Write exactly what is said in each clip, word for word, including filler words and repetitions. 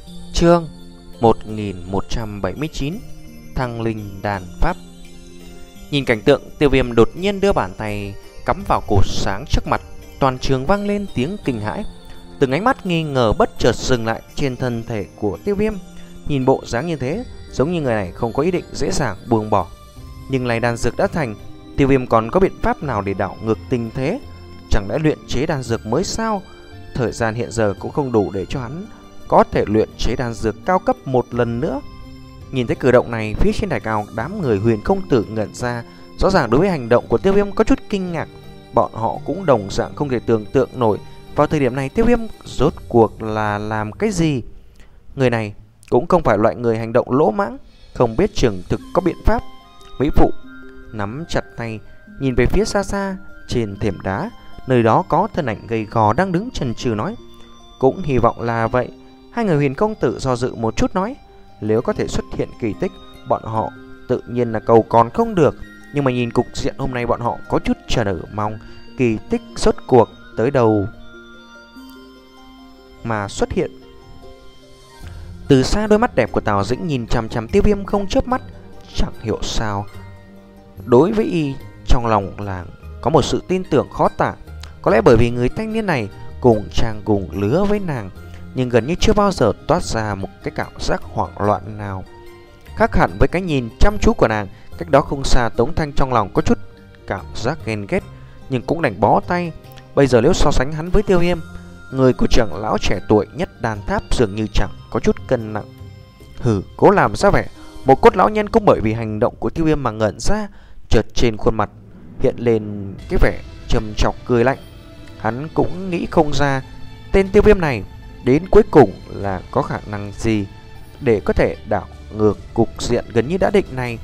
Chương một nghìn một trăm bảy mươi chín Thăng Linh Đàn Pháp. Nhìn cảnh tượng, Tiêu Viêm đột nhiên đưa bàn tay cắm vào cột sáng trước mặt. Toàn trường vang lên tiếng kinh hãi. Từng ánh mắt nghi ngờ bất chợt dừng lại trên thân thể của Tiêu Viêm. Nhìn bộ dáng như thế, giống như người này không có ý định dễ dàng buông bỏ. Nhưng này đan dược đã thành, Tiêu Viêm còn có biện pháp nào để đảo ngược tình thế? Chẳng lẽ luyện chế đan dược mới sao? Thời gian hiện giờ cũng không đủ để cho hắn có thể luyện chế đan dược cao cấp một lần nữa. Nhìn thấy cử động này, phía trên đài cao, đám người Huyền Công Tử ngẩn ra. Rõ ràng đối với hành động của Tiêu Viêm có chút kinh ngạc. Bọn họ cũng đồng dạng không thể tưởng tượng nổi vào thời điểm này Tiêu Viêm rốt cuộc là làm cái gì. Người này cũng không phải loại người hành động lỗ mãng, không biết chừng thực có biện pháp. Mỹ phụ nắm chặt tay, nhìn về phía xa xa trên thềm đá, nơi đó có thân ảnh gầy gò đang đứng chần chừ nói: cũng hy vọng là vậy. Hai người Huyền Công Tử do dự một chút nói: nếu có thể xuất hiện kỳ tích, bọn họ tự nhiên là cầu còn không được. Nhưng mà nhìn cục diện hôm nay, bọn họ có chút chờ đợi mong kỳ tích rốt cuộc tới đầu mà xuất hiện. Từ xa, đôi mắt đẹp của Tào Dĩnh nhìn chằm chằm Tiêu Viêm không chớp mắt. Chẳng hiểu sao, đối với y trong lòng là có một sự tin tưởng khó tả. Có lẽ bởi vì người thanh niên này cùng trang cùng lứa với nàng, nhưng gần như chưa bao giờ toát ra một cái cảm giác hoảng loạn nào. Khác hẳn với cái nhìn chăm chú của nàng, cách đó không xa, Tống Thanh trong lòng có chút cảm giác ghen ghét, nhưng cũng đành bó tay. Bây giờ nếu so sánh hắn với Tiêu Viêm, người của trưởng lão trẻ tuổi nhất đàn tháp dường như chẳng có chút cân nặng. Hừ, cố làm ra vẻ. Một cốt lão nhân cũng bởi vì hành động của Tiêu Viêm mà ngẩn ra, chợt trên khuôn mặt hiện lên cái vẻ trầm trọc cười lạnh. Hắn cũng nghĩ không ra tên Tiêu Viêm này đến cuối cùng là có khả năng gì để có thể đảo ngược cục diện gần như đã định này.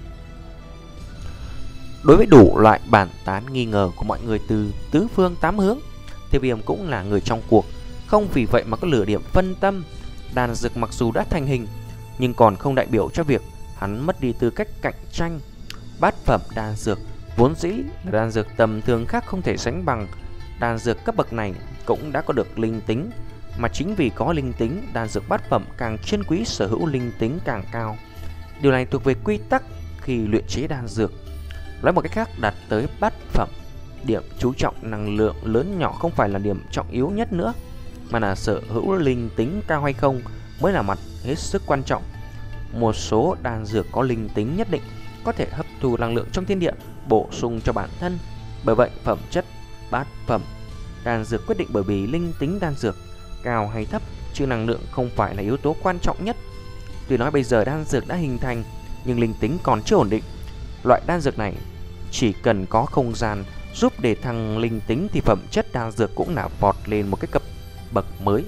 Đối với đủ loại bàn tán nghi ngờ của mọi người từ tứ phương tám hướng, Tiêu Viêm cũng là người trong cuộc, không vì vậy mà có lửa điểm phân tâm. Đan dược mặc dù đã thành hình, nhưng còn không đại biểu cho việc hắn mất đi tư cách cạnh tranh. Bát phẩm đan dược vốn dĩ là đan dược tầm thường khác không thể sánh bằng. Đan dược cấp bậc này cũng đã có được linh tính, mà chính vì có linh tính, đan dược bát phẩm càng chân quý, sở hữu linh tính càng cao. Điều này thuộc về quy tắc khi luyện chế đan dược. Nói một cách khác, đạt tới bát phẩm, điểm chú trọng năng lượng lớn nhỏ không phải là điểm trọng yếu nhất nữa, mà là sở hữu linh tính cao hay không mới là mặt hết sức quan trọng. Một số đan dược có linh tính nhất định có thể hấp thu năng lượng trong thiên địa, bổ sung cho bản thân. Bởi vậy, phẩm chất bát phẩm đan dược quyết định bởi vì linh tính đan dược cao hay thấp, chứ năng lượng không phải là yếu tố quan trọng nhất. Tuy nói bây giờ đan dược đã hình thành, nhưng linh tính còn chưa ổn định. Loại đan dược này chỉ cần có không gian giúp để thăng linh tính thì phẩm chất đan dược cũng là vọt lên một cái cấp bậc mới.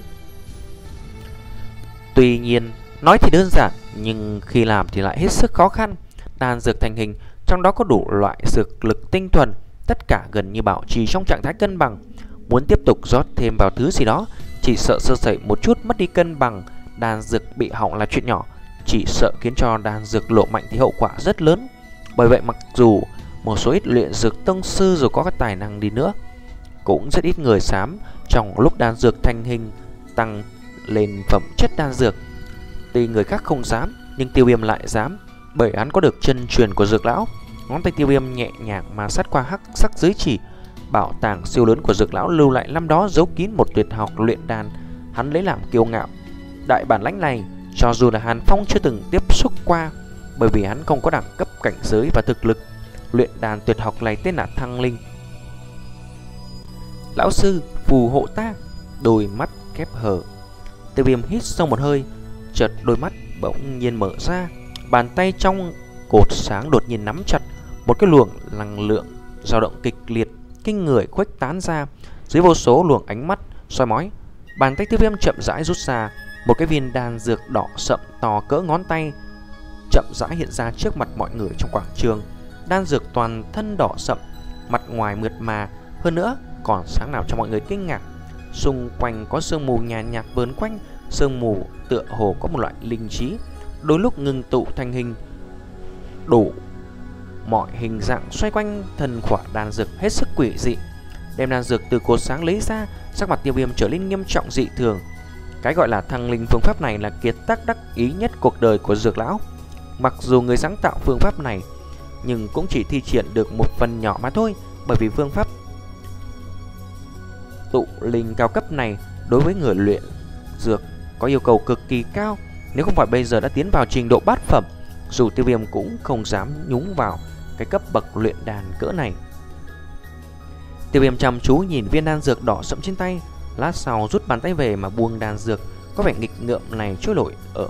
Tuy nhiên, nói thì đơn giản, nhưng khi làm thì lại hết sức khó khăn. Đan dược thành hình, trong đó có đủ loại dược lực tinh thuần, tất cả gần như bảo trì trong trạng thái cân bằng. Muốn tiếp tục rót thêm vào thứ gì đó, chỉ sợ sơ sẩy một chút mất đi cân bằng, đan dược bị hỏng là chuyện nhỏ, chỉ sợ khiến cho đan dược lộ mạnh thì hậu quả rất lớn. Bởi vậy, mặc dù một số ít luyện dược tông sư dù có các tài năng đi nữa, cũng rất ít người dám trong lúc đan dược thành hình tăng lên phẩm chất đan dược. Tuy người khác không dám, nhưng Tiêu Viêm lại dám, bởi hắn có được chân truyền của dược lão. Ngón tay Tiêu Viêm nhẹ nhàng mà sát qua hắc sắc giới chỉ. Bảo tàng siêu lớn của dược lão lưu lại năm đó giấu kín một tuyệt học luyện đan, hắn lấy làm kiêu ngạo. Đại bản lãnh này, cho dù là Hàn Phong chưa từng tiếp xúc qua, bởi vì hắn không có đẳng cấp cảnh giới và thực lực. Luyện đan tuyệt học này tên là Thăng Linh. Lão sư, phù hộ ta. Đôi mắt khép hờ, Tiêu Viêm hít sâu một hơi, chợt đôi mắt bỗng nhiên mở ra. Bàn tay trong cột sáng đột nhiên nắm chặt, một cái luồng năng lượng dao động kịch liệt kinh người khuếch tán ra. Dưới vô số luồng ánh mắt soi mói, bàn tay Tiêu Viêm chậm rãi rút ra một cái viên đan dược đỏ sậm to cỡ ngón tay, chậm rãi hiện ra trước mặt mọi người trong quảng trường. Đan dược toàn thân đỏ sậm, mặt ngoài mượt mà, hơn nữa còn sáng nào cho mọi người kinh ngạc. Xung quanh có sương mù nhàn nhạt vờn quanh, sương mù tựa hồ có một loại linh trí, đôi lúc ngưng tụ thành hình đủ mọi hình dạng xoay quanh thân khỏa đan dược hết sức quỷ dị. Đem đan dược từ cột sáng lấy ra, sắc mặt Tiêu Viêm trở nên nghiêm trọng dị thường. Cái gọi là thăng linh phương pháp này là kiệt tác đắc ý nhất cuộc đời của Dược lão. Mặc dù người sáng tạo phương pháp này nhưng cũng chỉ thi triển được một phần nhỏ mà thôi, bởi vì phương pháp tụ linh cao cấp này đối với người luyện dược có yêu cầu cực kỳ cao. Nếu không phải bây giờ đã tiến vào trình độ bát phẩm, dù Tiêu Viêm cũng không dám nhúng vào cái cấp bậc luyện đàn cỡ này. Tiêu Viêm chăm chú nhìn viên đan dược đỏ sẫm trên tay, lát sau rút bàn tay về mà buông đan dược có vẻ nghịch ngợm này trôi nổi ở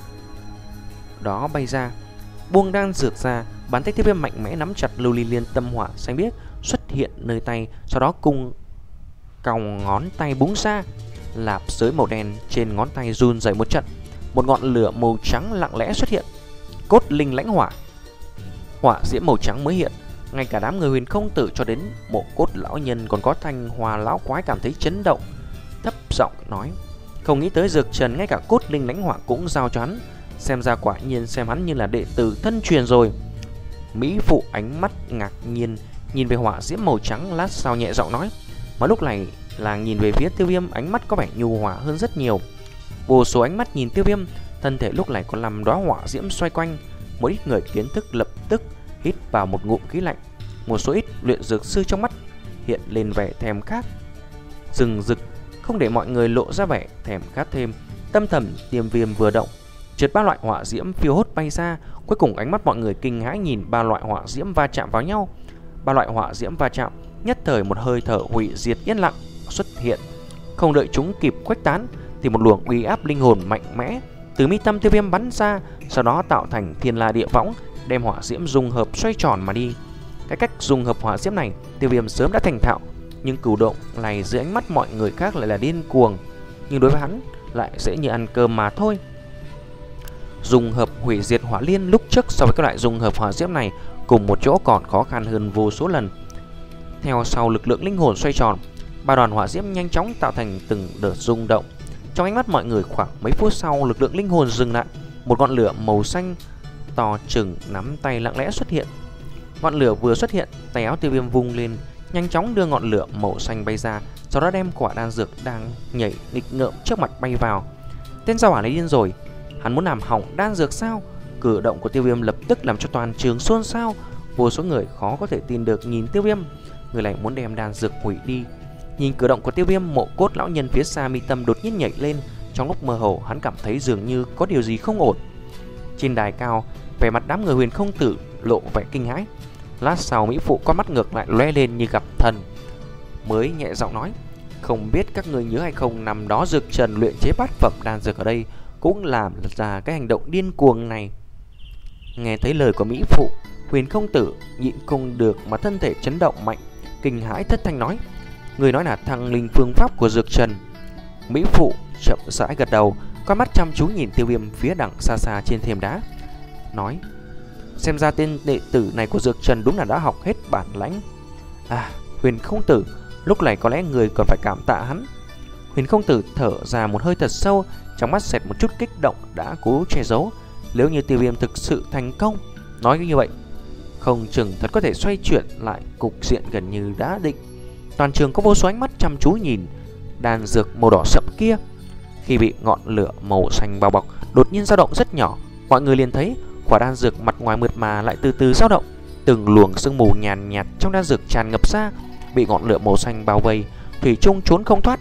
đó bay ra. Buông đan dược ra, bàn tay Tiêu Viêm mạnh mẽ nắm chặt lưu ly liên tâm hỏa xanh biếc xuất hiện nơi tay, sau đó cùng còng ngón tay búng ra, lạp sới màu đen trên ngón tay run rẩy một trận, một ngọn lửa màu trắng lặng lẽ xuất hiện. Cốt linh lãnh hỏa. Hỏa diễm màu trắng mới hiện, ngay cả đám người Huyền Không Tử cho đến Mộ Cốt lão nhân còn có Thanh Hoa lão quái cảm thấy chấn động, thấp giọng nói: không nghĩ tới Dược Trần ngay cả cốt linh lãnh hỏa cũng giao cho hắn, xem ra quả nhiên xem hắn như là đệ tử thân truyền rồi. Mỹ phụ ánh mắt ngạc nhiên nhìn về hỏa diễm màu trắng, lát sau nhẹ giọng nói, mà lúc này là nhìn về phía Tiêu Viêm, ánh mắt có vẻ nhu hòa hơn rất nhiều. Vô số ánh mắt nhìn Tiêu Viêm, thân thể lúc này còn làm đóa hỏa diễm xoay quanh. Một ít người kiến thức lập tức hít vào một ngụm khí lạnh, một số ít luyện dược sư trong mắt hiện lên vẻ thèm khát rừng rực, không để mọi người lộ ra vẻ thèm khát thêm. Tâm thầm Tiêm Viêm vừa động, chợt ba loại hỏa diễm phiêu hốt bay ra. Cuối cùng ánh mắt mọi người kinh hãi nhìn ba loại hỏa diễm va chạm vào nhau. Ba loại hỏa diễm va chạm, nhất thời một hơi thở hủy diệt yên lặng xuất hiện. Không đợi chúng kịp khuếch tán thì một luồng uy áp linh hồn mạnh mẽ từ mi tâm Tiêu Viêm bắn ra, sau đó tạo thành thiên la địa võng, đem hỏa diễm dung hợp xoay tròn mà đi. Cái cách dung hợp hỏa diễm này Tiêu Viêm sớm đã thành thạo, nhưng cử động này dưới ánh mắt mọi người khác lại là điên cuồng, nhưng đối với hắn lại dễ như ăn cơm mà thôi. Dung hợp hủy diệt hỏa liên lúc trước so với các loại dung hợp hỏa diễm này cùng một chỗ còn khó khăn hơn vô số lần. Theo sau lực lượng linh hồn xoay tròn, ba đoàn hỏa diễm nhanh chóng tạo thành từng đợt rung động. Trong ánh mắt mọi người khoảng mấy phút sau, lực lượng linh hồn dừng lại, một ngọn lửa màu xanh to chừng nắm tay lặng lẽ xuất hiện. Ngọn lửa vừa xuất hiện, tay áo Tiêu Viêm vung lên, nhanh chóng đưa ngọn lửa màu xanh bay ra, sau đó đem quả đan dược đang nhảy nghịch ngợm trước mặt bay vào. Tên gia hỏa này điên rồi, hắn muốn làm hỏng đan dược sao? Cử động của Tiêu Viêm lập tức làm cho toàn trường xôn xao. Vô số người khó có thể tin được nhìn Tiêu Viêm, người này muốn đem đan dược hủy đi. Nhìn cử động của Tiêu Viêm, Mộ Cốt lão nhân phía xa mi tâm đột nhiên nhảy lên. Trong lúc mơ hồ, hắn cảm thấy dường như có điều gì không ổn. Trên đài cao, vẻ mặt đám người Huyền Không Tử lộ vẻ kinh hãi. Lát sau, mỹ phụ con mắt ngược lại lóe lên như gặp thần, mới nhẹ giọng nói: không biết các người nhớ hay không, năm đó Dược Trần luyện chế bát phẩm đan dược ở đây cũng làm ra cái hành động điên cuồng này. Nghe thấy lời của mỹ phụ, Huyền Không Tử nhịn không được mà thân thể chấn động mạnh, kinh hãi thất thanh nói: người nói là thăng linh phương pháp của Dược Trần. Mỹ phụ chậm rãi gật đầu, con mắt chăm chú nhìn Tiêu Viêm phía đằng xa xa trên thềm đá, nói: xem ra tên đệ tử này của Dược Trần đúng là đã học hết bản lãnh. À, Huyền Không Tử, lúc này có lẽ người còn phải cảm tạ hắn. Huyền Không Tử thở ra một hơi thật sâu, trong mắt xẹt một chút kích động đã cố che giấu. Nếu như Tiêu Viêm thực sự thành công, nói như vậy, không chừng thật có thể xoay chuyển lại cục diện gần như đã định. Toàn trường có vô số ánh mắt chăm chú nhìn đan dược màu đỏ sậm kia. Khi bị ngọn lửa màu xanh bao bọc, đột nhiên dao động rất nhỏ, mọi người liền thấy quả đan dược mặt ngoài mượt mà lại từ từ dao động. Từng luồng sương mù nhàn nhạt trong đan dược tràn ngập ra, bị ngọn lửa màu xanh bao vây, thủy chung trốn không thoát.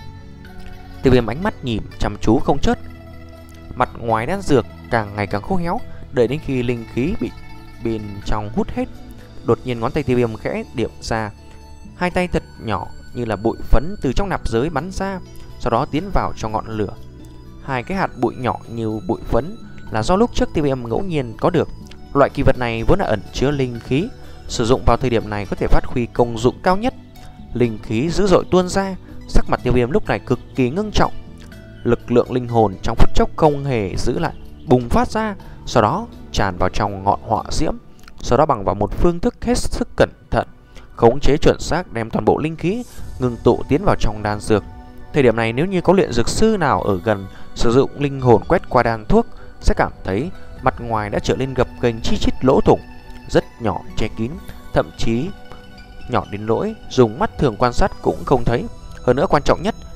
Tiêu Viêm ánh mắt nhìn chăm chú không chớp. Mặt ngoài đan dược càng ngày càng khô héo, đợi đến khi linh khí bị bên trong hút hết, đột nhiên ngón tay Tiêu Viêm khẽ điểm ra, hai tay thật nhỏ như là bụi phấn từ trong nạp giới bắn ra, sau đó tiến vào trong ngọn lửa. Hai cái hạt bụi nhỏ như bụi phấn là do lúc trước Tiêu Viêm ngẫu nhiên có được. Loại kỳ vật này vốn là ẩn chứa linh khí, sử dụng vào thời điểm này có thể phát huy công dụng cao nhất. Linh khí dữ dội tuôn ra, sắc mặt Tiêu Viêm lúc này cực kỳ ngưng trọng. Lực lượng linh hồn trong phút chốc không hề giữ lại, bùng phát ra, sau đó tràn vào trong ngọn hỏa diễm, sau đó bằng vào một phương thức hết sức cẩn thận, khống chế chuẩn xác đem toàn bộ linh khí ngừng tụ tiến vào trong đan dược. Thời điểm này nếu như có luyện dược sư nào ở gần sử dụng linh hồn quét qua đan thuốc, sẽ cảm thấy mặt ngoài đã trở nên gập ghềnh chi chít lỗ thủng rất nhỏ che kín, thậm chí nhỏ đến nỗi dùng mắt thường quan sát cũng không thấy. Hơn nữa quan trọng nhất,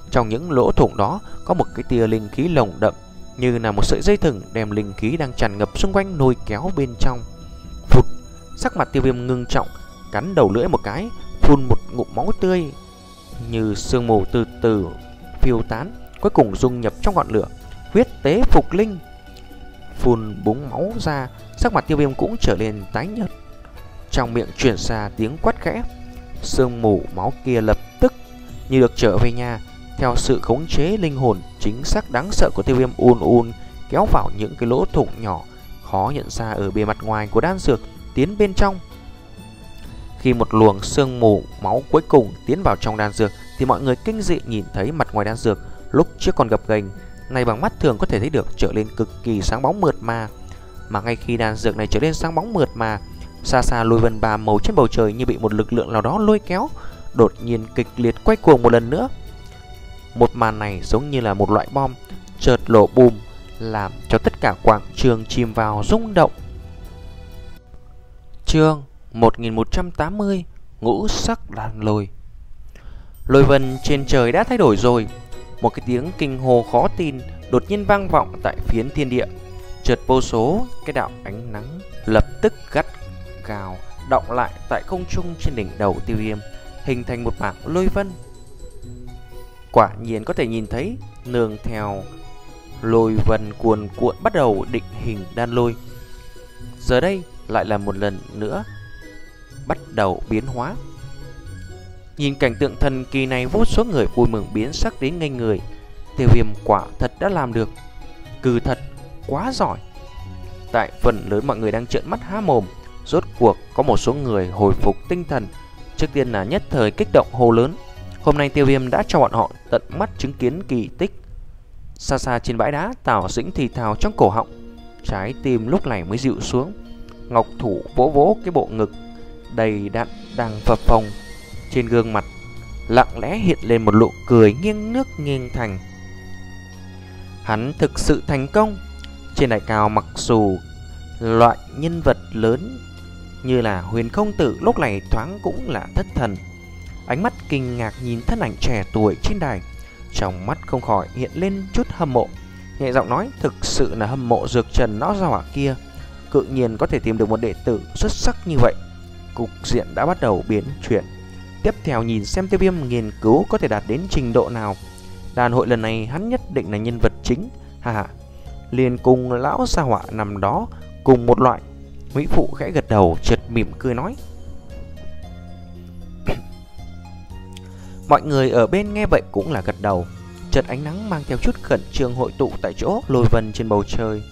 Trong những lỗ thủng đó có một cái tia linh khí lồng đậm, như là một sợi dây thừng đem linh khí đang tràn ngập xung quanh lôi kéo bên trong. Phụt, sắc mặt Tiêu Viêm ngưng trọng, cắn đầu lưỡi một cái, phun một ngụm máu tươi như sương mù từ từ phiêu tán, cuối cùng dung nhập trong ngọn lửa. Huyết tế phục linh. Phun búng máu ra, sắc mặt Tiêu Viêm cũng trở nên tái nhợt. Trong miệng truyền ra tiếng quát khẽ. Sương mù máu kia lập tức như được trở về nhà, theo sự khống chế linh hồn chính xác đáng sợ của Tiêu Viêm ùn ùn kéo vào những cái lỗ thủng nhỏ khó nhận ra ở bề mặt ngoài của đan dược, tiến bên trong. Khi một luồng sương mù máu cuối cùng tiến vào trong đan dược thì mọi người kinh dị nhìn thấy mặt ngoài đan dược lúc trước còn gập ghềnh, này bằng mắt thường có thể thấy được trở nên cực kỳ sáng bóng mượt mà. Mà ngay khi đan dược này trở nên sáng bóng mượt mà, xa xa lôi vân ba màu trên bầu trời như bị một lực lượng nào đó lôi kéo, đột nhiên kịch liệt quay cuồng một lần nữa. Một màn này giống như là một loại bom chợt nổ bùm, làm cho tất cả quảng trường chìm vào rung động. Chương một nghìn một trăm tám mươi, ngũ sắc đàn lôi. Lôi vân trên trời đã thay đổi rồi. Một cái tiếng kinh hô khó tin đột nhiên vang vọng tại phiến thiên địa. Chợt vô số cái đạo ánh nắng lập tức gắt gào đọng lại tại không trung trên đỉnh đầu Tiêu Viêm, hình thành một mảng lôi vân. Quả nhiên có thể nhìn thấy, nương theo lôi vân cuồn cuộn bắt đầu định hình đan lôi. Giờ đây lại là một lần nữa bắt đầu biến hóa. Nhìn cảnh tượng thần kỳ này, vô số người vui mừng biến sắc đến ngây người. Tiêu Viêm quả thật đã làm được, cừ thật, quá giỏi. Tại phần lớn mọi người đang trợn mắt há mồm. Rốt cuộc có một số người hồi phục tinh thần. Trước tiên là nhất thời kích động hô lớn. Hôm nay Tiêu Viêm đã cho bọn họ tận mắt chứng kiến kỳ tích. Xa xa trên bãi đá, Tào Dĩnh thì thào trong cổ họng, trái tim lúc này mới dịu xuống. Ngọc thủ vỗ vỗ cái bộ ngực đầy đặn đang phập phồng. Trên gương mặt lặng lẽ hiện lên một nụ cười nghiêng nước nghiêng thành. Hắn thực sự thành công. Trên đài cao, mặc dù loại nhân vật lớn như là Huyền Không Tử lúc này thoáng cũng là thất thần, ánh mắt kinh ngạc nhìn thân ảnh trẻ tuổi trên đài, trong mắt không khỏi hiện lên chút hâm mộ, nhẹ giọng nói: thực sự là hâm mộ Dược Trần lão gia hỏa kia, cự nhiên có thể tìm được một đệ tử xuất sắc như vậy. Cục diện đã bắt đầu biến chuyển. Tiếp theo nhìn xem Tiêu Viêm nghiên cứu có thể đạt đến trình độ nào. Đàn hội lần này hắn nhất định là nhân vật chính. Ha ha, liền cùng lão gia hỏa nằm đó cùng một loại. Mỹ phụ khẽ gật đầu, chợt mỉm cười nói. Mọi người ở bên nghe vậy cũng là gật đầu. Chợt ánh nắng mang theo chút khẩn trương hội tụ tại chỗ lôi vân trên bầu trời.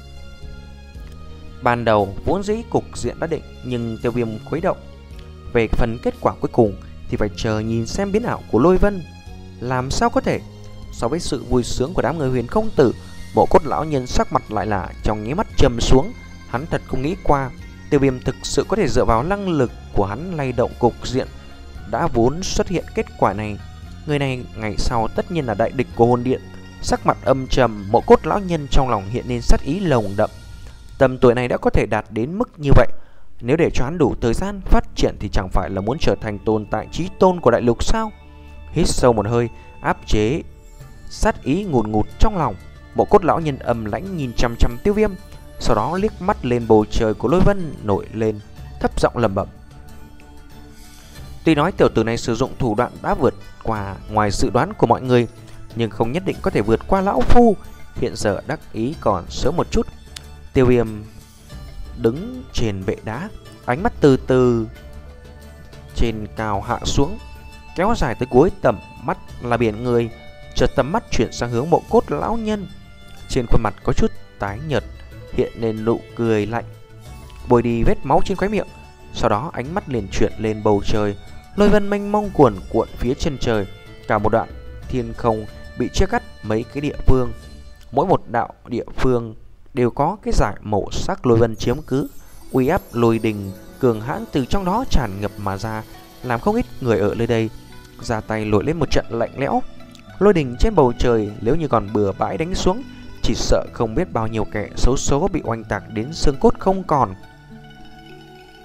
Ban đầu vốn dĩ cục diện đã định, nhưng Tiêu Viêm khuấy động. Về phần kết quả cuối cùng thì phải chờ nhìn xem biến ảo của lôi vân. Làm sao có thể so với sự vui sướng của đám người Huyền Không Tử, Mộ Cốt lão nhân sắc mặt lại là trong nháy mắt trầm xuống. Hắn thật không nghĩ qua Tiêu Viêm thực sự có thể dựa vào năng lực của hắn lay động cục diện. Đã vốn xuất hiện kết quả này, người này ngày sau tất nhiên là đại địch của hồn điện. Sắc mặt âm trầm, Mộ Cốt lão nhân trong lòng hiện lên sát ý lồng đậm. Tầm tuổi này đã có thể đạt đến mức như vậy, nếu để cho hắn đủ thời gian phát triển thì chẳng phải là muốn trở thành tồn tại chí tôn của đại lục sao? Hít sâu một hơi, áp chế sát ý ngùn ngụt trong lòng, Mộ Cốt lão nhân âm lãnh nhìn chằm chằm Tiêu Viêm, sau đó liếc mắt lên bầu trời của lôi vân nổi lên, thấp giọng lẩm bẩm. Tuy nói tiểu tử này sử dụng thủ đoạn đã vượt qua ngoài dự đoán của mọi người, nhưng không nhất định có thể vượt qua lão phu. Hiện giờ đắc ý còn sớm một chút. Tiêu Viêm đứng trên bệ đá, ánh mắt từ từ trên cao hạ xuống, kéo dài tới cuối tầm mắt là biển người. Chợt tầm mắt chuyển sang hướng Mộ Cốt lão nhân, trên khuôn mặt có chút tái nhợt, hiện lên nụ cười lạnh, bôi đi vết máu trên khóe miệng. Sau đó ánh mắt liền chuyển lên bầu trời, lôi vân mênh mông cuồn cuộn phía chân trời. Cả một đoạn thiên không bị chia cắt mấy cái địa phương, mỗi một đạo địa phương đều có cái dải màu sắc lôi vân chiếm cứ. Uy áp lôi đình cường hãn từ trong đó tràn ngập mà ra, làm không ít người ở nơi đây ra tay nổi lên một trận lạnh lẽo. Lôi đình trên bầu trời nếu như còn bừa bãi đánh xuống, chỉ sợ không biết bao nhiêu kẻ xấu số bị oanh tạc đến xương cốt không còn.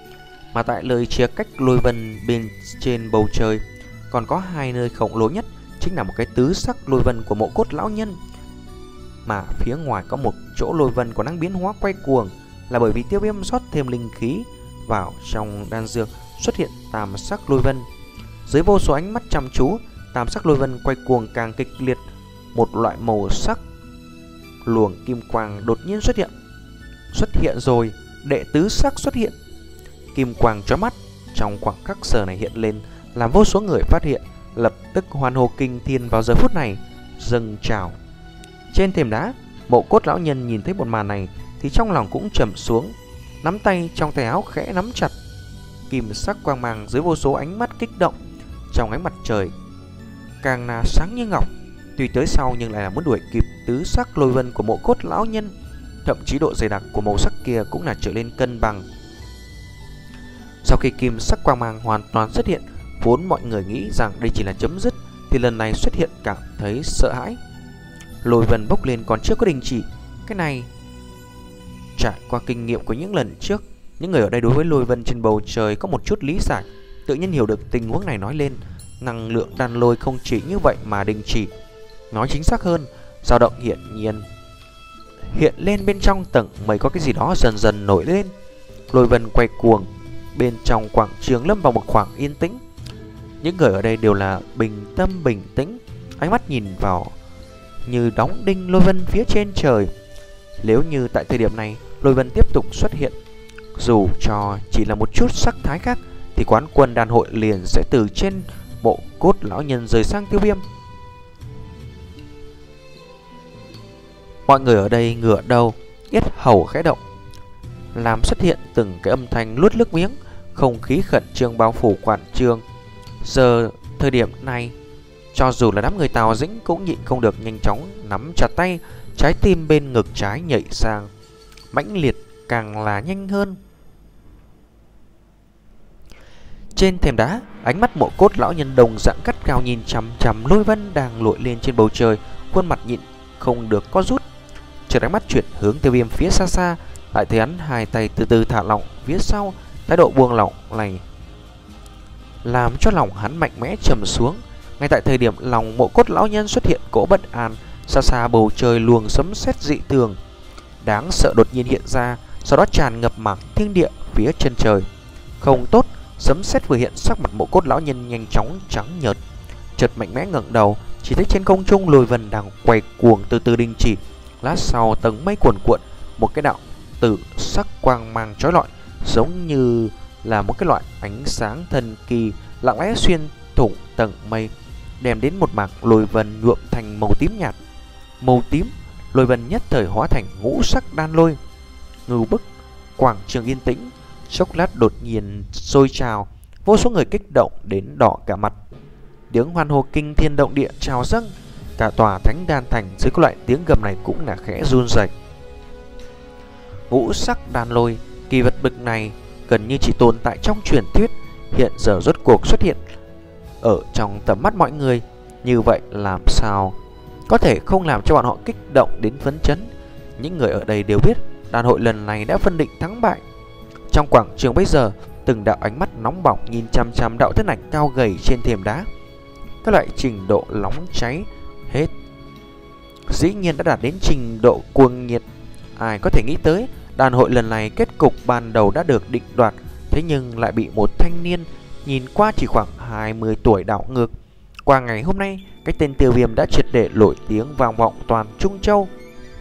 Mà tại lời chia cách lôi vân bên trên bầu trời còn có hai nơi khổng lồ nhất, chính là một cái tứ sắc lôi vân của mộ cốt lão nhân. Mà phía ngoài có một chỗ lôi vân còn đang biến hóa quay cuồng, là bởi vì Tiêu Viêm rót thêm linh khí vào trong đan dược, xuất hiện tam sắc lôi vân. Dưới vô số ánh mắt chăm chú, tam sắc lôi vân quay cuồng càng kịch liệt. Một loại màu sắc luồng kim quang đột nhiên xuất hiện. Xuất hiện rồi, đệ tứ sắc xuất hiện. Kim quang chói mắt trong khoảng khắc giờ này hiện lên, làm vô số người phát hiện, lập tức hoan hô kinh thiên vào giờ phút này dâng trào. Trên thềm đá, mộ cốt lão nhân nhìn thấy một màn này thì trong lòng cũng trầm xuống, nắm tay trong tay áo khẽ nắm chặt. Kim sắc quang mang dưới vô số ánh mắt kích động, trong ánh mặt trời càng là sáng như ngọc. Tuy tới sau nhưng lại là muốn đuổi kịp tứ sắc lôi vân của mộ cốt lão nhân, thậm chí độ dày đặc của màu sắc kia cũng là trở lên cân bằng. Sau khi kim sắc quang mang hoàn toàn xuất hiện, vốn mọi người nghĩ rằng đây chỉ là chấm dứt, thì lần này xuất hiện cảm thấy sợ hãi. Lôi vân bốc lên còn chưa có đình chỉ. Cái này trải qua kinh nghiệm của những lần trước, những người ở đây đối với lôi vân trên bầu trời có một chút lý giải, tự nhiên hiểu được tình huống này. Nói lên năng lượng đan lôi không chỉ như vậy mà đình chỉ, nói chính xác hơn, dao động hiện nhiên hiện lên bên trong tầng mây có cái gì đó dần dần nổi lên. Lôi vân quay cuồng, bên trong quảng trường lâm vào một khoảng yên tĩnh. Những người ở đây đều là bình tâm bình tĩnh, ánh mắt nhìn vào như đóng đinh lôi vân phía trên trời. Nếu như tại thời điểm này lôi vân tiếp tục xuất hiện, dù cho chỉ là một chút sắc thái khác, thì quán quân đàn hội liền sẽ từ trên mộ cốt lão nhân rời sang Tiêu Viêm. Mọi người ở đây ngửa đầu, yết hầu khẽ động, làm xuất hiện từng cái âm thanh nuốt nước miếng, không khí khẩn trương bao phủ quảng trường. Giờ thời điểm này, cho dù là đám người Tào Dĩnh cũng nhịn không được nhanh chóng nắm chặt tay, trái tim bên ngực trái nhảy sang mãnh liệt càng là nhanh hơn. Trên thềm đá, ánh mắt mộ cốt lão nhân đồng dạng cắt cao nhìn chằm chằm lôi vân đang lội lên trên bầu trời, khuôn mặt nhịn không được có rút. Chợt ánh mắt chuyển hướng Tiêu Viêm phía xa xa, lại thấy hắn hai tay từ từ thả lỏng phía sau, thái độ buông lỏng này làm cho lòng hắn mạnh mẽ trầm xuống. Ngay tại thời điểm lòng mộ cốt lão nhân xuất hiện cỗ bất an, xa xa bầu trời luồng sấm sét dị thường đáng sợ đột nhiên hiện ra, sau đó tràn ngập mảng thiên địa phía chân trời. Không tốt, sấm sét vừa hiện, sắc mặt mộ cốt lão nhân nhanh chóng trắng nhợt, chợt mạnh mẽ ngẩng đầu, chỉ thấy trên không trung lôi vân đang quay cuồng từ từ đình chỉ. Lát sau tầng mây cuồn cuộn, một cái đạo tử sắc quang mang chói lọi, giống như là một cái loại ánh sáng thần kỳ lặng lẽ xuyên thủng tầng mây, đem đến một mảng lôi vân nhuộm thành màu tím nhạt. Màu tím, lôi vân nhất thời hóa thành ngũ sắc đan lôi. Ngưu bức, quảng trường yên tĩnh, chốc lát đột nhiên sôi trào, vô số người kích động đến đỏ cả mặt. Tiếng hoan hô kinh thiên động địa trào dâng, cả tòa thánh đan thành dưới các loại tiếng gầm này cũng là khẽ run rẩy. Ngũ sắc đan lôi, kỳ vật bực này gần như chỉ tồn tại trong truyền thuyết, hiện giờ rốt cuộc xuất hiện ở trong tầm mắt mọi người. Như vậy làm sao có thể không làm cho bọn họ kích động đến phấn chấn. Những người ở đây đều biết đàn hội lần này đã phân định thắng bại. Trong quảng trường bây giờ, từng đạo ánh mắt nóng bỏng nhìn chăm chăm đạo thân ảnh cao gầy trên thềm đá. Các loại trình độ nóng cháy hết dĩ nhiên đã đạt đến trình độ cuồng nhiệt. Ai có thể nghĩ tới đàn hội lần này kết cục ban đầu đã được định đoạt, thế nhưng lại bị một thanh niên nhìn qua chỉ khoảng hai mươi tuổi đảo ngược. Qua ngày hôm nay, cái tên Tiêu Viêm đã triệt để nổi tiếng vang vọng toàn Trung Châu.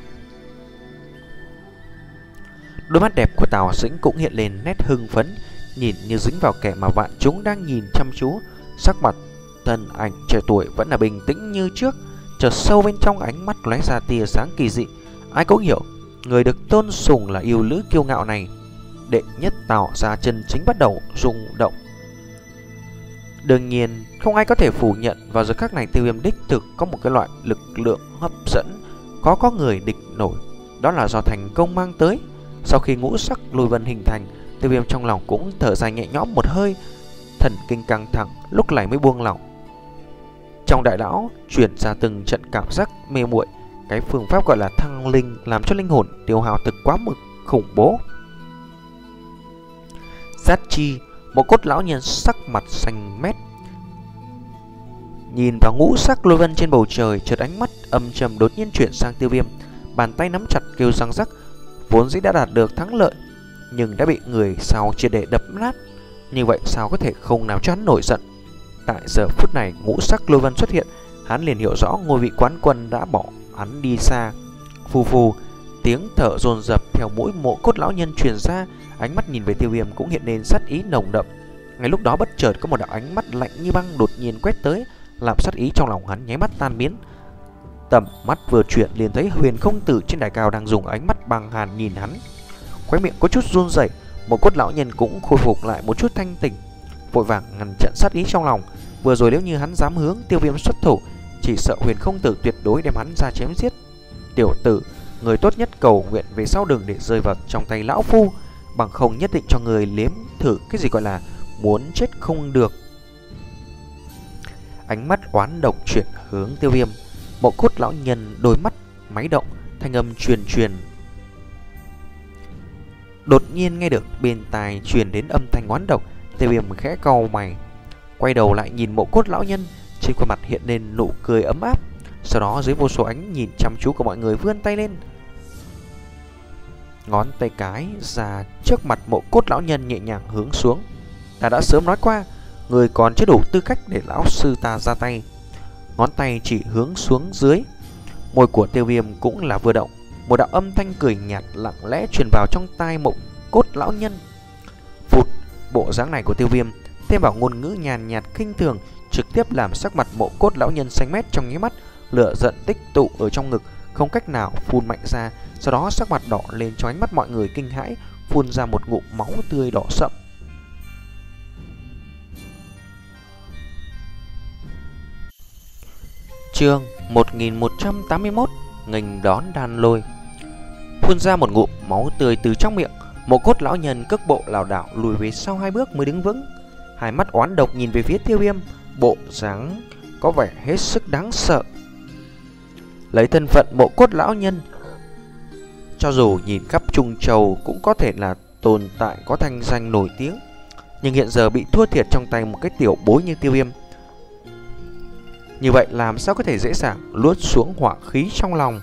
Đôi mắt đẹp của Tào Dĩnh cũng hiện lên nét hưng phấn, nhìn như dính vào kẻ mà vạn chúng đang nhìn chăm chú. Sắc mặt thân ảnh trẻ tuổi vẫn là bình tĩnh như trước, chợt sâu bên trong ánh mắt lóe ra tia sáng kỳ dị. Ai cũng hiểu, người được tôn sùng là yêu nữ kiêu ngạo này, đệ nhất Tào gia chân chính bắt đầu rung động. Đương nhiên, không ai có thể phủ nhận vào giờ khắc này Tiêu Viêm đích thực có một cái loại lực lượng hấp dẫn khó có người địch nổi, đó là do thành công mang tới. Sau khi ngũ sắc lôi vân hình thành, Tiêu Viêm trong lòng cũng thở dài nhẹ nhõm một hơi, thần kinh căng thẳng lúc này mới buông lỏng. Trong đại não chuyển ra từng trận cảm giác mê muội, cái phương pháp gọi là thăng linh làm cho linh hồn tiêu hao thực quá mực khủng bố. Sát chi, một cốt lão nhân sắc mặt xanh mét, Nhìn vào ngũ sắc lôi vân trên bầu trời, chợt ánh mắt âm trầm đột nhiên chuyển sang Tiêu Viêm. Bàn tay nắm chặt kêu răng rắc. Vốn dĩ đã đạt được thắng lợi, nhưng đã bị người sau triệt để đập nát. Như vậy sao có thể không làm cho hắn nổi giận. Tại giờ phút này ngũ sắc lôi vân xuất hiện, hắn liền hiểu rõ ngôi vị quán quân đã bỏ hắn đi xa. Phù phù, tiếng thở dồn dập theo mũi Mộ Cốt lão nhân truyền ra. Ánh mắt nhìn về Tiêu Viêm cũng hiện lên sát ý nồng đậm. Ngay lúc đó bất chợt có một đạo ánh mắt lạnh như băng đột nhiên quét tới, làm sát ý trong lòng hắn nháy mắt tan biến. Tầm mắt vừa chuyển liền thấy Huyền Không Tử trên đài cao đang dùng ánh mắt băng hàn nhìn hắn. Khóe miệng có chút run rẩy. Mộ Cốt lão nhân cũng khôi phục lại một chút thanh tỉnh, vội vàng ngăn chặn sát ý trong lòng. Vừa rồi nếu như hắn dám hướng Tiêu Viêm xuất thủ, chỉ sợ Huyền Không Tử tuyệt đối đem hắn ra chém giết. Tiểu tử, người tốt nhất cầu nguyện về sau đừng để rơi vào trong tay lão phu, bằng không nhất định cho người liếm thử cái gì gọi là muốn chết không được. Ánh mắt oán độc chuyển hướng Tiêu Viêm. Mộ Cốt lão nhân đôi mắt máy động, thanh âm truyền truyền. Đột nhiên nghe được bên tai truyền đến âm thanh oán độc. Tiêu Viêm khẽ cau mày, quay đầu lại nhìn Mộ Cốt lão nhân. Trên khuôn mặt hiện lên nụ cười ấm áp. Sau đó dưới vô số ánh nhìn chăm chú của mọi người vươn tay lên, ngón tay cái ra trước mặt Mộ Cốt lão nhân nhẹ nhàng hướng xuống. Ta đã sớm nói qua, người còn chưa đủ tư cách để lão sư ta ra tay. Ngón tay chỉ hướng xuống dưới. Môi của Tiêu Viêm cũng là vừa động, một đạo âm thanh cười nhạt lặng lẽ truyền vào trong tai Mộ Cốt lão nhân. Phụt, bộ dáng này của Tiêu Viêm thêm vào ngôn ngữ nhàn nhạt khinh thường, trực tiếp làm sắc mặt Mộ Cốt lão nhân xanh mét trong nháy mắt. Lửa giận tích tụ ở trong ngực, không cách nào phun mạnh ra. Sau đó sắc mặt đỏ lên cho ánh mắt mọi người kinh hãi, phun ra một ngụm máu tươi đỏ sậm. Chương một nghìn một trăm tám mươi mốt, nghênh đón Đan Lôi. Phun ra một ngụm máu tươi từ trong miệng, Mộ Cốt lão nhân cước bộ lảo đảo lùi về sau hai bước mới đứng vững. Hai mắt oán độc nhìn về phía Tiêu Viêm, bộ dáng có vẻ hết sức đáng sợ. Lấy thân phận Mộ Cốt lão nhân, cho dù nhìn khắp Trung Châu cũng có thể là tồn tại có thanh danh nổi tiếng, nhưng hiện giờ bị thua thiệt trong tay một cái tiểu bối như Tiêu Viêm, như vậy làm sao có thể dễ dàng luốt xuống hỏa khí trong lòng.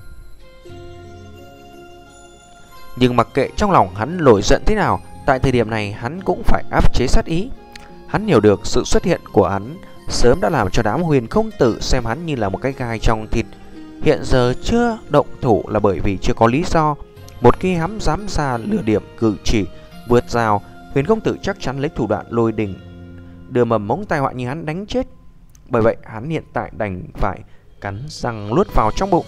Nhưng mặc kệ trong lòng hắn nổi giận thế nào, tại thời điểm này hắn cũng phải áp chế sát ý. Hắn hiểu được sự xuất hiện của hắn sớm đã làm cho đám Huyền Không Tử xem hắn như là một cái gai trong thịt. Hiện giờ chưa động thủ là bởi vì chưa có lý do. Một khi hắn dám ra lừa điểm cử chỉ vượt rào, Huyền Không Tử chắc chắn lấy thủ đoạn lôi đình đưa mầm mống tai họa như hắn đánh chết. Bởi vậy hắn hiện tại đành phải cắn răng luốt vào trong bụng.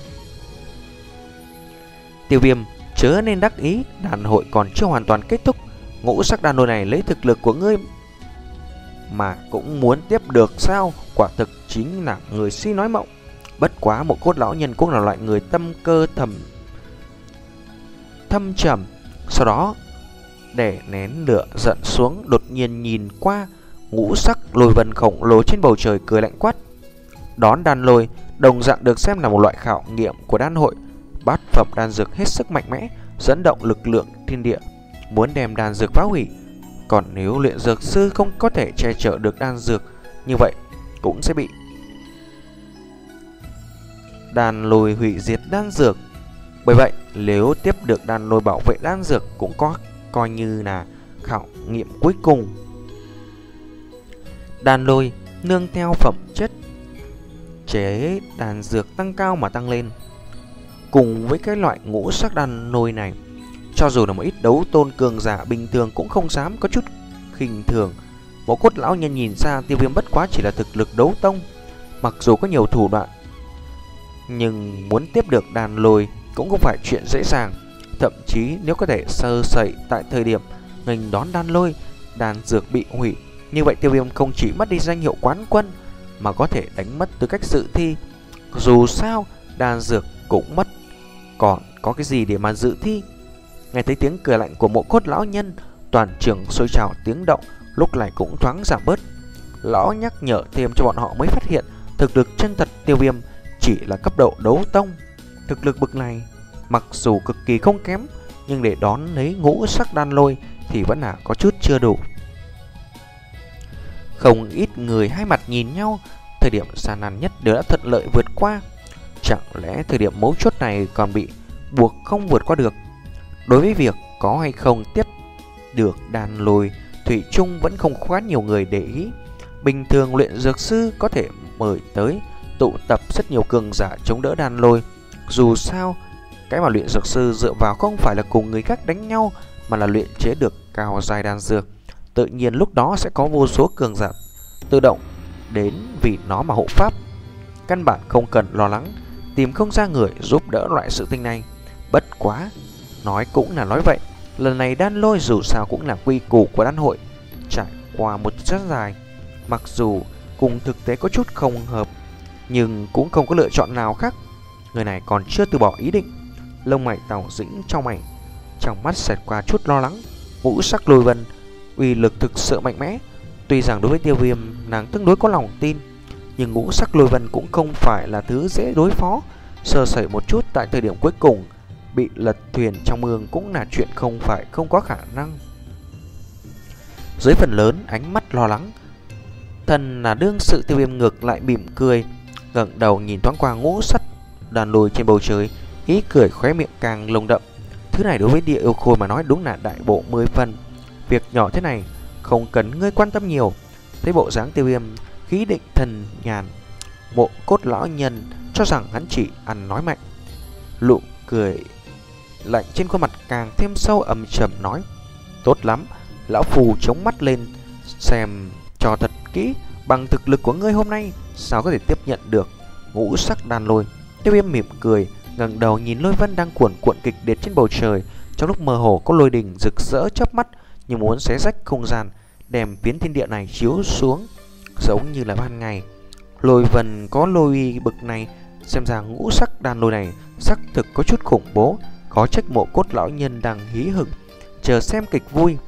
Tiêu Viêm, chớ nên đắc ý, đàn hội còn chưa hoàn toàn kết thúc. Ngũ sắc đàn lôi này lấy thực lực của ngươi mà cũng muốn tiếp được sao? Quả thực chính là người si nói mộng. Bất quá Mộ Cốt lão nhân cũng là loại người tâm cơ thầm thâm trầm. Sau đó để nén lửa giận xuống, đột nhiên nhìn qua ngũ sắc lôi vân khổng lồ trên bầu trời, cười lạnh quát. Đón đan lôi đồng dạng được xem là một loại khảo nghiệm của đan hội. Bát phẩm đan dược hết sức mạnh mẽ, dẫn động lực lượng thiên địa, muốn đem đan dược phá hủy. Còn nếu luyện dược sư không có thể che chở được đan dược, như vậy cũng sẽ bị đan lôi hủy diệt đan dược. Bởi vậy nếu tiếp được đan lôi bảo vệ đan dược cũng có coi như là khảo nghiệm cuối cùng. Đan lôi nương theo phẩm chất chế đan dược tăng cao mà tăng lên. Cùng với cái loại ngũ sắc đan lôi này, cho dù là một ít đấu tôn cường giả bình thường cũng không dám có chút khinh thường. Mộ Cốt lão nhân nhìn ra Tiêu Viêm bất quá chỉ là thực lực đấu tông, mặc dù có nhiều thủ đoạn, nhưng muốn tiếp được đan lôi cũng không phải chuyện dễ dàng. Thậm chí nếu có thể sơ sẩy tại thời điểm nghênh đón đan lôi, đan dược bị hủy, như vậy Tiêu Viêm không chỉ mất đi danh hiệu quán quân mà có thể đánh mất tư cách dự thi. Dù sao đan dược cũng mất, còn có cái gì để mà dự thi? Nghe thấy tiếng cười lạnh của Mộ Cốt lão nhân, toàn trường sôi trào tiếng động, lúc này cũng thoáng giảm bớt. Lão nhắc nhở thêm cho bọn họ mới phát hiện thực lực chân thật Tiêu Viêm chỉ là cấp độ đấu tông. Thực lực bậc này mặc dù cực kỳ không kém, nhưng để đón lấy ngũ sắc đan lôi thì vẫn là có chút chưa đủ. Không ít người hai mặt nhìn nhau, thời điểm gian nan nhất đều đã thuận lợi vượt qua. Chẳng lẽ thời điểm mấu chốt này còn bị buộc không vượt qua được? Đối với việc có hay không tiếp được đàn lôi, thủy chung vẫn không quá nhiều người để ý. Bình thường luyện dược sư có thể mời tới tụ tập rất nhiều cường giả chống đỡ đàn lôi. Dù sao, cái mà luyện dược sư dựa vào không phải là cùng người khác đánh nhau, mà là luyện chế được cao giai đan dược. Tự nhiên lúc đó sẽ có vô số cường giả tự động đến vì nó mà hộ pháp. Căn bản không cần lo lắng tìm không ra người giúp đỡ loại sự tình này. Bất quá, nói cũng là nói vậy, lần này đan lôi dù sao cũng là quy củ của đan hội. Trải qua một rất dài, mặc dù cùng thực tế có chút không hợp, nhưng cũng không có lựa chọn nào khác. Người này còn chưa từ bỏ ý định. Lông mày Tào Dĩnh trong mày, trong mắt xẹt qua chút lo lắng. Ngũ sắc lôi vân uy lực thực sự mạnh mẽ. Tuy rằng đối với Tiêu Viêm nàng tương đối có lòng tin, nhưng ngũ sắc lôi vân cũng không phải là thứ dễ đối phó. Sơ sẩy một chút tại thời điểm cuối cùng bị lật thuyền trong mương cũng là chuyện không phải không có khả năng. Dưới phần lớn ánh mắt lo lắng, thần là đương sự Tiêu Viêm ngược lại mỉm cười, ngẩng đầu nhìn thoáng qua ngũ sắc đàn lôi trên bầu trời, ý cười khóe miệng càng lồng đậm. Thứ này đối với Địa Yêu Khôi mà nói đúng là đại bộ mười phần. Việc nhỏ thế này không cần ngươi quan tâm nhiều. Thấy bộ dáng Tiêu Viêm khí định thần nhàn, Mộ Cốt lão nhân cho rằng hắn chỉ ăn nói mạnh. Lụ cười lạnh trên khuôn mặt càng thêm sâu, ầm trầm nói: tốt lắm, lão phù chống mắt lên xem cho thật kỹ, bằng thực lực của ngươi hôm nay sao có thể tiếp nhận được ngũ sắc đan lôi. Tiêu Viêm mỉm cười, ngẩng đầu nhìn lôi vân đang cuộn cuộn kịch liệt trên bầu trời. Trong lúc mơ hồ có lôi đình rực rỡ chớp mắt, như muốn xé rách không gian, đem phiến thiên địa này chiếu xuống giống như là ban ngày. Lôi vân có lôi uy bực này, xem ra ngũ sắc đan lôi này xác thực có chút khủng bố. Có trách Mộ Cốt lão nhân đang hí hửng chờ xem kịch vui.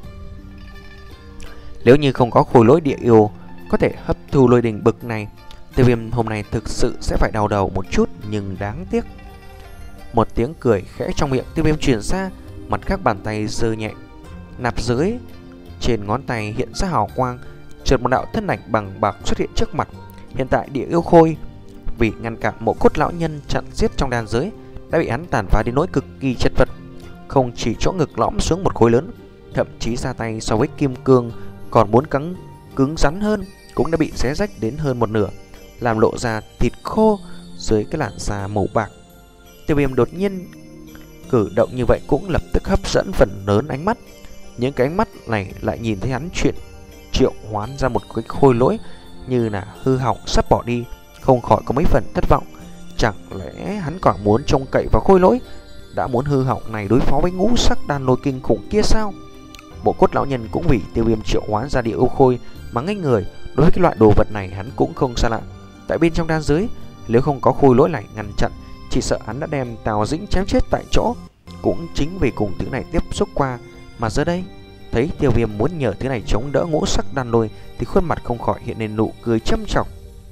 Nếu như không có khối lỗi địa yêu có thể hấp thu lôi đình bực này, Tiêu Viêm hôm nay thực sự sẽ phải đau đầu một chút, nhưng đáng tiếc. Một tiếng cười khẽ trong miệng Tiêu Viêm truyền ra, mặt khác bàn tay giơ nhẹ, nạp dưới trên ngón tay hiện ra hào quang, chợt một đạo thân ảnh bằng bạc xuất hiện trước mặt. Hiện tại Địa Yêu Khôi vì ngăn cản Mộ Cốt lão nhân chặn giết trong đan giới đã bị hắn tàn phá đến nỗi cực kỳ chật vật, không chỉ chỗ ngực lõm xuống một khối lớn, thậm chí ra tay so với kim cương còn muốn cứng cứng rắn hơn cũng đã bị xé rách đến hơn một nửa, làm lộ ra thịt khô dưới cái làn da màu bạc. Tiêu Viêm đột nhiên cử động như vậy cũng lập tức hấp dẫn phần lớn ánh mắt. Những cái ánh mắt này lại nhìn thấy hắn chuyện triệu hoán ra một cái khôi lỗi như là hư hỏng sắp bỏ đi, không khỏi có mấy phần thất vọng. Chẳng lẽ hắn còn muốn trông cậy vào khôi lỗi đã muốn hư hỏng này đối phó với ngũ sắc đan lôi kinh khủng kia sao? Mộ Cốt lão nhân cũng vì Tiêu Viêm triệu hoán ra Địa Yêu Khôi mà ngây người. Đối với cái loại đồ vật này hắn cũng không xa lạ. Tại bên trong đan giới, nếu không có khôi lỗi này ngăn chặn, chỉ sợ hắn đã đem Tào Dĩnh chém chết tại chỗ. Cũng chính vì cùng thứ này tiếp xúc qua mà giờ đây thấy Tiêu Viêm muốn nhờ thứ này chống đỡ ngũ sắc đan lôi thì khuôn mặt không khỏi hiện lên nụ cười châm chọc.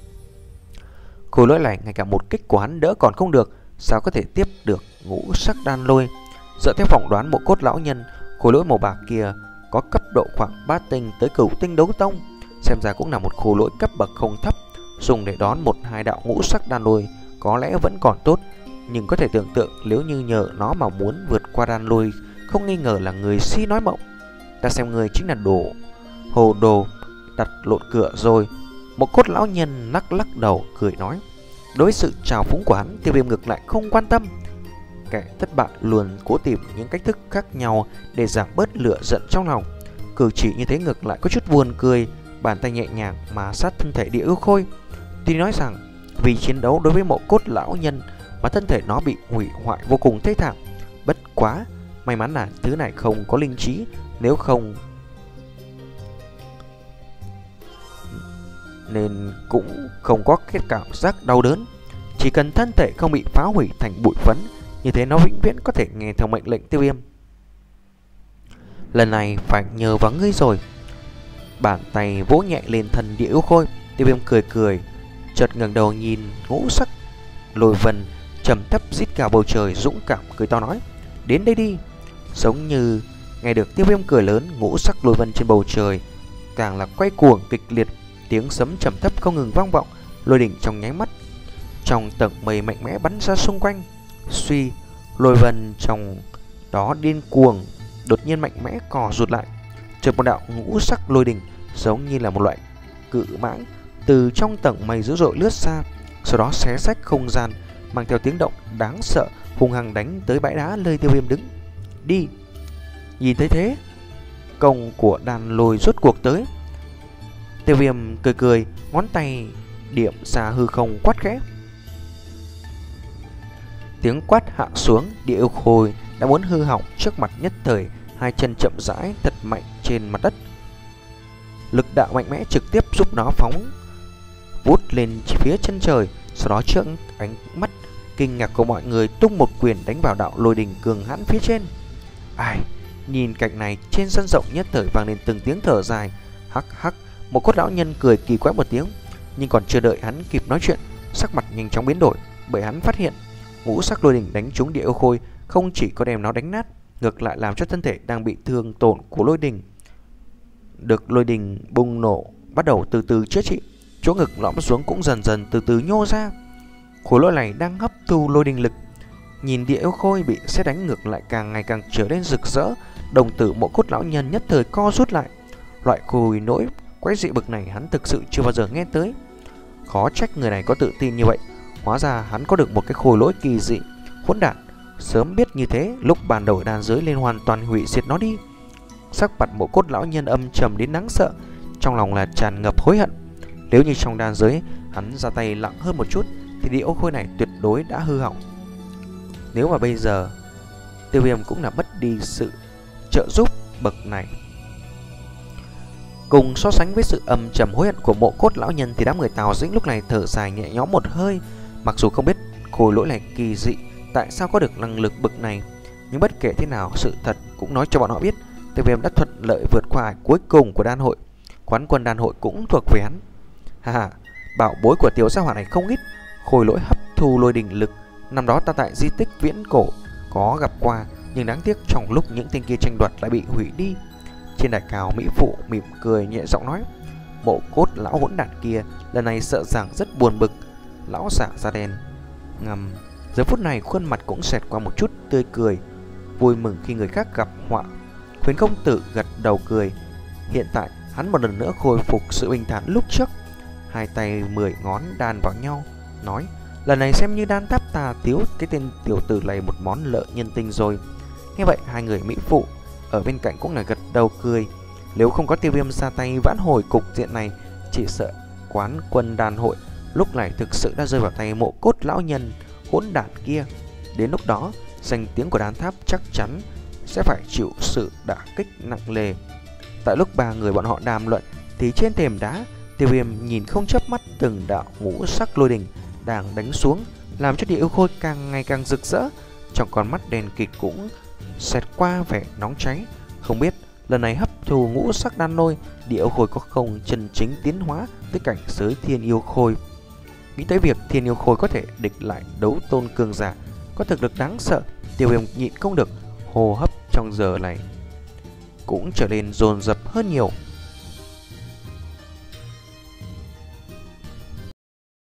Khôi lỗi này ngay cả một kích của hắn đỡ còn không được, sao có thể tiếp được ngũ sắc đan lôi? Dựa theo phỏng đoán Mộ Cốt lão nhân, khôi lỗi màu bạc kia có cấp độ khoảng bát tinh tới cửu tinh đấu tông, xem ra cũng là một khôi lỗi cấp bậc không thấp. Dùng để đón một hai đạo ngũ sắc đan lôi có lẽ vẫn còn tốt, nhưng có thể tưởng tượng nếu như nhờ nó mà muốn vượt qua đan lôi, không nghi ngờ là người si nói mộng. Ta xem người chính là đồ hồ đồ đặt lộn cửa rồi. Một Cốt lão nhân lắc lắc đầu cười nói. Đối với sự trào phúng của hắn, Tiêu Viêm ngược lại không quan tâm. Kẻ thất bại luôn cố tìm những cách thức khác nhau để giảm bớt lửa giận trong lòng. Cử chỉ như thế ngược lại có chút buồn cười, bàn tay nhẹ nhàng mà sát thân thể Địa Yêu Khôi. Tuy nói rằng vì chiến đấu đối với Mộ Cốt lão nhân mà thân thể nó bị hủy hoại vô cùng thê thảm, bất quá may mắn là thứ này không có linh trí, nếu không nên cũng không có cái cảm giác đau đớn. Chỉ cần thân thể không bị phá hủy thành bụi phấn, như thế nó vĩnh viễn có thể nghe theo mệnh lệnh Tiêu Viêm. Lần này phải nhờ vào ngươi rồi. Bàn tay vỗ nhẹ lên thân Địa Yêu Khôi. Tiêu Viêm cười cười, chợt ngẩng đầu nhìn ngũ sắc lôi vân trầm thấp rít gào bầu trời, dũng cảm cười to nói: đến đây đi. Giống như nghe được Tiêu Viêm cười lớn, ngũ sắc lôi vân trên bầu trời càng là quay cuồng kịch liệt, tiếng sấm trầm thấp không ngừng vang vọng, lôi đỉnh trong nháy mắt trong tầng mây mạnh mẽ bắn ra xung quanh. Suy, lôi vân trong đó điên cuồng đột nhiên mạnh mẽ cò rụt lại. Chợt một đạo ngũ sắc lôi đỉnh giống như là một loại cự mãng từ trong tầng mây dữ dội lướt ra, sau đó xé rách không gian, mang theo tiếng động đáng sợ, hung hăng đánh tới bãi đá nơi Tiêu Viêm đứng. Đi! Nhìn thấy thế, công của đàn lôi rốt cuộc tới. Tiêu Viêm cười cười, ngón tay điểm ra hư không quát khẽ. Tiếng quát hạ xuống, địa yêu khôi đã muốn hư hỏng trước mặt nhất thời, hai chân chậm rãi thật mạnh trên mặt đất. Lực đạo mạnh mẽ trực tiếp giúp nó phóng vút lên phía chân trời, sau đó trước ánh mắt kinh ngạc của mọi người tung một quyền đánh vào đạo lôi đình cường hãn phía trên. Ai, nhìn cảnh này, trên sân rộng nhất thời vang lên từng tiếng thở dài. Hắc hắc, một cốt lão nhân cười kỳ quái một tiếng, nhưng còn chưa đợi hắn kịp nói chuyện, sắc mặt nhanh chóng biến đổi, bởi hắn phát hiện ngũ sắc lôi đình đánh trúng địa yêu khôi không chỉ có đem nó đánh nát, ngược lại làm cho thân thể đang bị thương tổn của lôi đình được lôi đình bùng nổ bắt đầu từ từ chữa trị, chỗ ngực lõm xuống cũng dần dần từ từ nhô ra. Khối lỗi này đang hấp thu lôi đình lực. Nhìn địa yêu khôi bị sét đánh ngược lại càng ngày càng trở nên rực rỡ, đồng tử mộ cốt lão nhân nhất thời co rút lại. Loại khôi nỗi quái dị bực này hắn thực sự chưa bao giờ nghe tới. Khó trách người này có tự tin như vậy, hóa ra hắn có được một cái khôi lỗi kỳ dị. Hỗn đản, sớm biết như thế, lúc ban đầu đan giới lên hoàn toàn hủy diệt nó đi. Sắc mặt mộ cốt lão nhân âm trầm đến đáng sợ, trong lòng là tràn ngập hối hận. Nếu như trong đan giới hắn ra tay lặng hơn một chút thì địa yêu khôi này tuyệt đối đã hư hỏng. Nếu mà bây giờ Tiêu Viêm cũng là mất đi sự trợ giúp bậc này. Cùng so sánh với sự âm trầm hối hận của mộ cốt lão nhân thì đám người Tào Dĩnh lúc này thở dài nhẹ nhõm một hơi. Mặc dù không biết khối lỗi này kỳ dị tại sao có được năng lực bậc này, nhưng bất kể thế nào, sự thật cũng nói cho bọn họ biết Tiêu Viêm đã thuận lợi vượt qua cuối cùng của đan hội. Quán quân đan hội cũng thuộc về hắn. Ha ha, bảo bối của tiểu gia hỏa này không ít, khôi lỗi hấp thu lôi đình lực. Năm đó ta tại di tích viễn cổ có gặp qua, nhưng đáng tiếc trong lúc những tên kia tranh đoạt lại bị hủy đi. Trên đài cao, mỹ phụ mỉm cười nhẹ giọng nói, mộ cốt lão hỗn đản kia lần này sợ rằng rất buồn bực. Lão giả da đen ngầm giờ phút này khuôn mặt cũng xẹt qua một chút tươi cười, vui mừng khi người khác gặp họa. Huyền công tử gật đầu cười. Hiện tại hắn một lần nữa khôi phục sự bình thản lúc trước, hai tay mười ngón đan vào nhau, nói, lần này xem như đan tháp ta thiếu cái tên tiểu tử này một món lợi nhân tình rồi. Nghe vậy hai người mỹ phụ ở bên cạnh cũng là gật đầu cười. Nếu không có Tiêu Viêm ra tay vãn hồi cục diện này, chỉ sợ quán quân đan hội lúc này thực sự đã rơi vào tay mộ cốt lão nhân hỗn đản kia. Đến lúc đó danh tiếng của đan tháp chắc chắn sẽ phải chịu sự đả kích nặng nề. Tại lúc ba người bọn họ đàm luận thì trên thềm đá, Tiêu Viêm nhìn không chớp mắt từng đạo ngũ sắc lôi đình đang đánh xuống, làm cho địa yêu khôi càng ngày càng rực rỡ. Trong con mắt đèn kịt cũng xẹt qua vẻ nóng cháy. Không biết lần này hấp thu ngũ sắc đan lôi, địa yêu khôi có không chân chính tiến hóa tới cảnh giới thiên yêu khôi. Nghĩ tới việc thiên yêu khôi có thể địch lại đấu tôn cường giả có thực lực đáng sợ, Tiêu Viêm nhịn không được, hô hấp trong giờ này cũng trở nên dồn dập hơn nhiều.